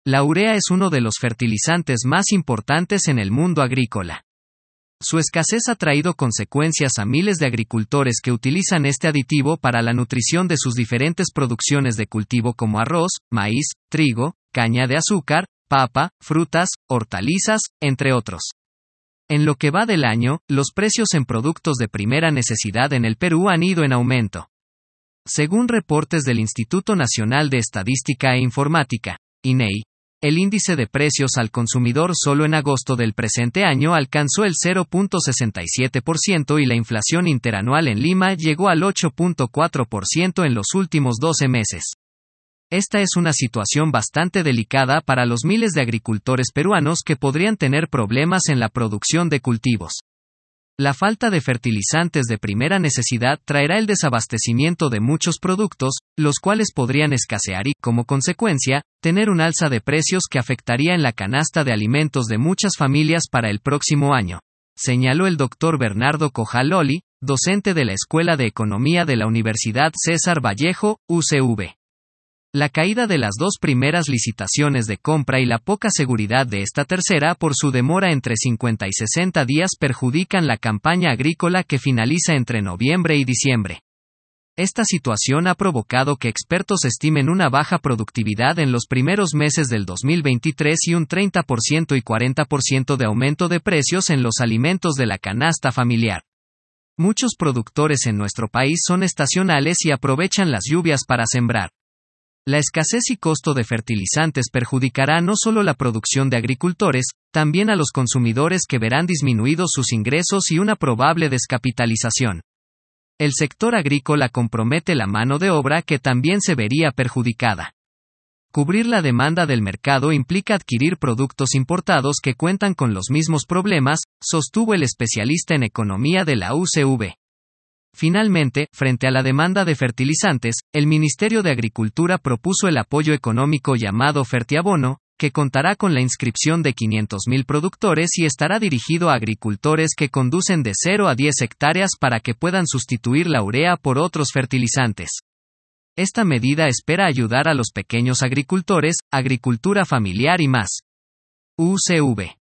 La urea es uno de los fertilizantes más importantes en el mundo agrícola. Su escasez ha traído consecuencias a miles de agricultores que utilizan este aditivo para la nutrición de sus diferentes producciones de cultivo como arroz, maíz, trigo, caña de azúcar, papa, frutas, hortalizas, entre otros. En lo que va del año, los precios en productos de primera necesidad en el Perú han ido en aumento. Según reportes del Instituto Nacional de Estadística e Informática, INEI, el índice de precios al consumidor solo en agosto del presente año alcanzó el 0.67% y la inflación interanual en Lima llegó al 8.4% en los últimos 12 meses. Esta es una situación bastante delicada para los miles de agricultores peruanos que podrían tener problemas en la producción de cultivos. La falta de fertilizantes de primera necesidad traerá el desabastecimiento de muchos productos, los cuales podrían escasear y, como consecuencia, tener un alza de precios que afectaría en la canasta de alimentos de muchas familias para el próximo año, señaló el Dr. Bernardo Cojaloli, docente de la Escuela de Economía de la Universidad César Vallejo, UCV. La caída de las dos primeras licitaciones de compra y la poca seguridad de esta tercera por su demora entre 50 y 60 días perjudican la campaña agrícola que finaliza entre noviembre y diciembre. Esta situación ha provocado que expertos estimen una baja productividad en los primeros meses del 2023 y un 30% y 40% de aumento de precios en los alimentos de la canasta familiar. Muchos productores en nuestro país son estacionales y aprovechan las lluvias para sembrar. La escasez y costo de fertilizantes perjudicará no solo la producción de agricultores, también a los consumidores que verán disminuidos sus ingresos y una probable descapitalización. El sector agrícola compromete la mano de obra que también se vería perjudicada. Cubrir la demanda del mercado implica adquirir productos importados que cuentan con los mismos problemas, sostuvo el especialista en economía de la UCV. Finalmente, frente a la demanda de fertilizantes, el Ministerio de Agricultura propuso el apoyo económico llamado Fertiabono, que contará con la inscripción de 500.000 productores y estará dirigido a agricultores que conducen de 0 a 10 hectáreas para que puedan sustituir la urea por otros fertilizantes. Esta medida espera ayudar a los pequeños agricultores, agricultura familiar y más. UCV.